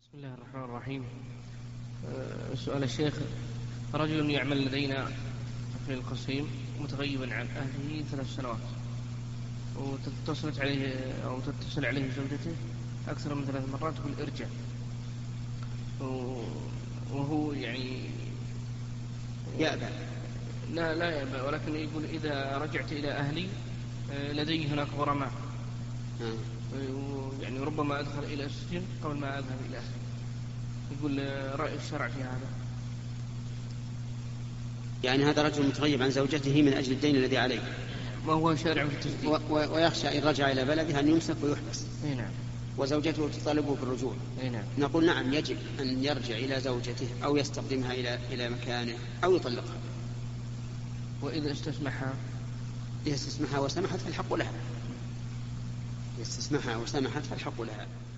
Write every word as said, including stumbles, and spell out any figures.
بسم الله الرحمن الرحيم. سؤال الشيخ: رجل يعمل لدينا في القصيم متغيبا عن أهله ثلاث سنوات، وتتصلت عليه أو تتصل عليه زوجته أكثر من ثلاث مرات تقول ارجع، وهو يعني يأبى. لا لا يأبى، ولكن يقول إذا رجعت إلى أهلي لدي هناك غرماء، يعني ربما أدخل إلى السجن قبل ما أذهب إلى أهلي. يقول رأي الشرع في هذا. يعني هذا رجل متغيب عن زوجته من أجل الدين الذي عليه، ما هو شارع في التسديد، ويخشى إن رجع إلى بلده أن يمسك ويحبس. نعم. وزوجته تطالبه بالرجوع. نعم. نقول نعم، يجب أن يرجع إلى زوجته أو يستقدمها إلى إلى مكانه أو يطلقها. وإذا استسمحها إذا استسمحها وسمحت فالحق لها. إذا استسمحها وسمحت فالحق لها.